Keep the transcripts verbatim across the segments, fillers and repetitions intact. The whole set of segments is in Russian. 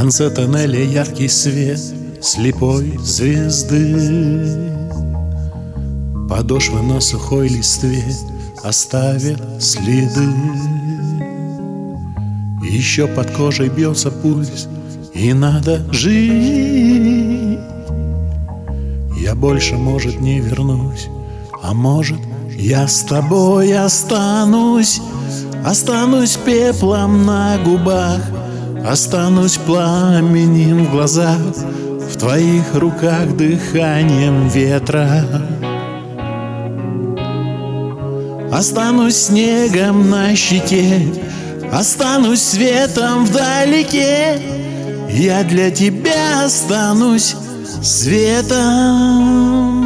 конце тоннеля яркий свет слепой звезды. Подошвы на сухой листве оставят следы. Еще под кожей бьется пульс, и надо жить. Я больше, может, не вернусь, а может, я с тобой останусь. Останусь пеплом на губах, останусь пламенем в глазах, в твоих руках дыханием ветра. Останусь снегом на щеке, останусь светом вдалеке. Я для тебя останусь светом.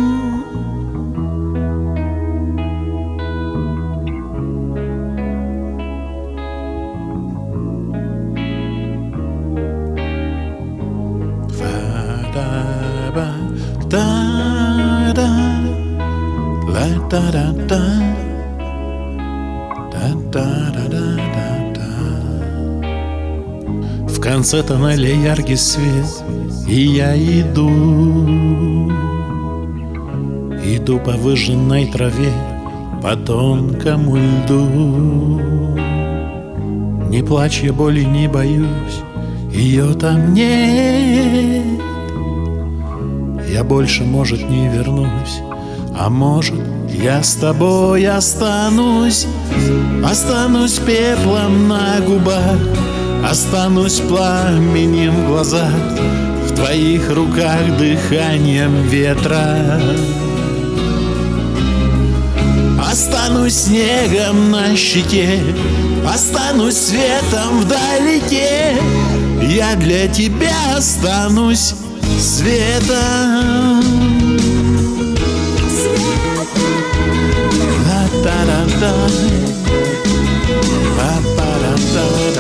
В конце тоннеля яркий свет, и я иду. Иду по выжженной траве, по тонкому льду. Не плачь, я боли не боюсь, ее там нет. Я больше, может, не вернусь, а может, я с тобой останусь. Останусь пеплом на губах, останусь пламенем в глазах, в твоих руках дыханием ветра. Останусь снегом на щеке, останусь светом вдалеке. Я для тебя останусь светом. La-ta-da-da, ba-ba-da-da.